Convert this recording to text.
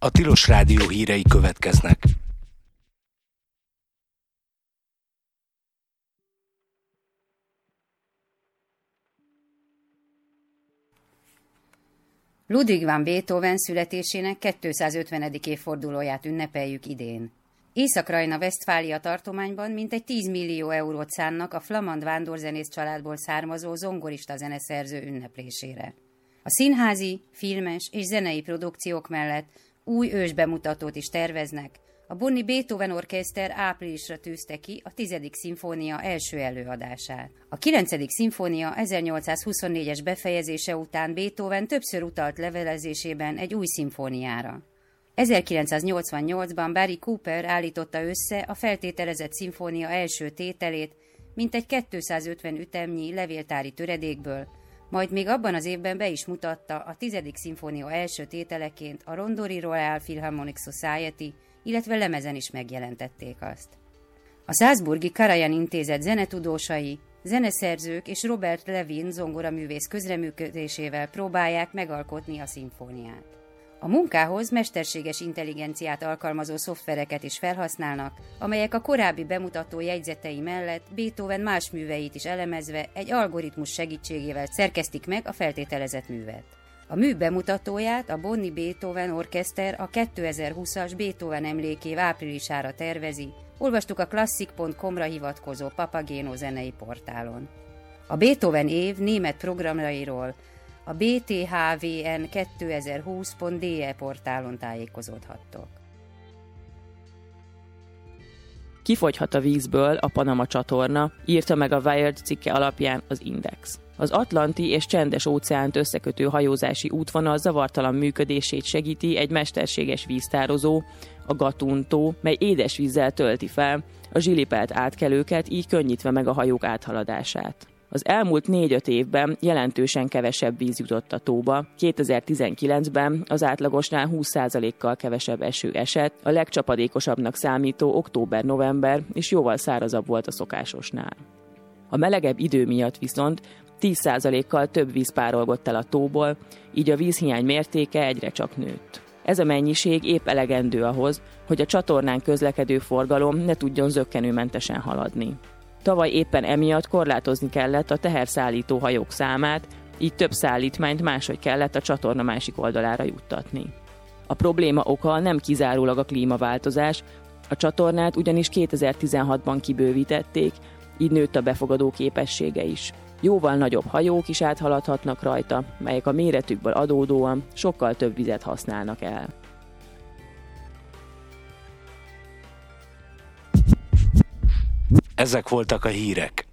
A Tilos Rádió hírei következnek. Ludwig van Beethoven születésének 250. évfordulóját ünnepeljük idén. Észak-Rajna-Vesztfália tartományban mintegy 10 millió eurót szánnak a flamand vándorzenész családból származó zongorista zeneszerző ünneplésére. A színházi, filmes és zenei produkciók mellett új ősbemutatót is terveznek. A Bonni Beethoven Orchester áprilisra tűzte ki a 10. szimfónia első előadását. A 9. szimfónia 1824-es befejezése után Beethoven többször utalt levelezésében egy új szimfóniára. 1988-ban Barry Cooper állította össze a feltételezett szimfónia első tételét, mintegy 250 ütemnyi levéltári töredékből, majd még abban az évben be is mutatta a 10. szimfónia első tételeként a Londoni Royal Philharmonic Society, illetve lemezen is megjelentették azt. A Salzburgi Karajan Intézet zenetudósai, zeneszerzők és Robert Levin zongoraművész közreműködésével próbálják megalkotni a szimfóniát. A munkához mesterséges intelligenciát alkalmazó szoftvereket is felhasználnak, amelyek a korábbi bemutató jegyzetei mellett Beethoven más műveit is elemezve egy algoritmus segítségével szerkesztik meg a feltételezett művet. A mű bemutatóját a Bonni Beethoven Orchester a 2020-as Beethoven emlékév áprilisára tervezi, olvastuk a klasszik.com-ra hivatkozó Papageno zenei portálon. A Beethoven év német programjairól a bthvn2020.de portálon tájékozódhattok. Kifogyhat a vízből a Panama csatorna, írta meg a Wired cikke alapján az Index. Az Atlanti és Csendes óceánt összekötő hajózási útvonal zavartalan működését segíti egy mesterséges víztározó, a Gatun-tó, mely édesvízzel tölti fel a zsilipelt átkelőket, így könnyítve meg a hajók áthaladását. Az elmúlt 4-5 évben jelentősen kevesebb víz jutott a tóba. 2019-ben az átlagosnál 20%-kal kevesebb eső esett, a legcsapadékosabbnak számító október-november és jóval szárazabb volt a szokásosnál. A melegebb idő miatt viszont 10%-kal több víz párolgott el a tóból, így a vízhiány mértéke egyre csak nőtt. Ez a mennyiség épp elegendő ahhoz, hogy a csatornán közlekedő forgalom ne tudjon zökkenőmentesen haladni. Tavaly éppen emiatt korlátozni kellett a teherszállító hajók számát, így több szállítmányt máshogy kellett a csatorna másik oldalára juttatni. A probléma oka nem kizárólag a klímaváltozás, a csatornát ugyanis 2016-ban kibővítették, így nőtt a befogadó képessége is. Jóval nagyobb hajók is áthaladhatnak rajta, melyek a méretükből adódóan sokkal több vizet használnak el. Ezek voltak a hírek.